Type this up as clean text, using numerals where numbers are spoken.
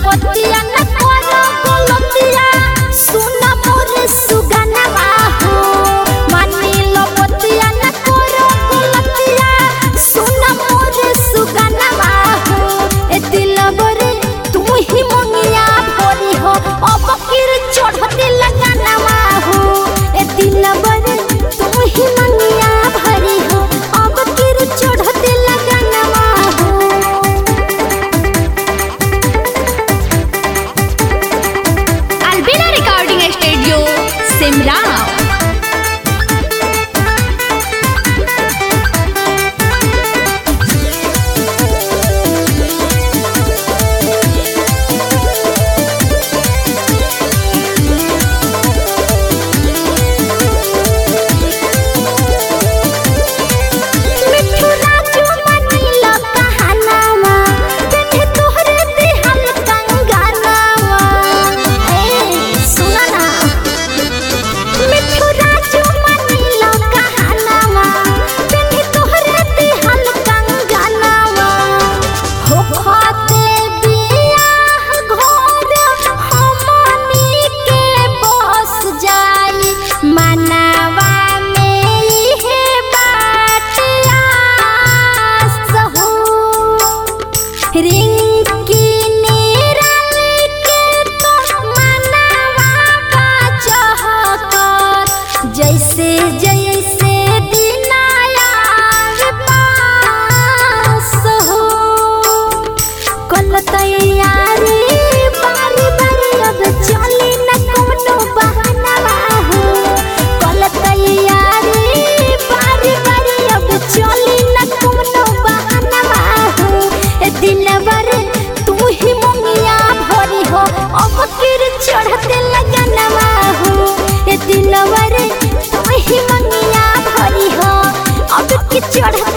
बतिया न करो गलतिया सुन मोर सुगनवा हो मानी लो बतिया न करो गलतिया सुन मोर सुगनवा हो ए दिलबरे तू ही मंगिया भरी हो अब किर चढ़ते लगनवा हो ए दिलबरे तू ही मंगिया भरी हो अब किर चढ़ते लगनवा हो। Albina Recording Studio, Simla। मिठू राजू मनीला कहानावा देखे तोहरे दिहल कंगनावा ए सुना ना मिठू राजू मनीला कहानावा देखे तोहरे दिहल कंगनावा हो खाते बियाह घर हमनी के बस जाई मनावा में इहे बात आस हो रिंकी निराली के तो मनावा का चहकत जैसे जैसे दिन आए पास हो कल तैयारी बारी बारी अब चली न कोनो बहाना हो कल तैयारी बारी बारी अब चली न कोनो बहाना हो ए दिलबर तू ही मंगिया भरी हो अब किर चढ़ते लगनवा हो ए दिलबर तू ही मंगिया भरी हो अब किर चढ़ते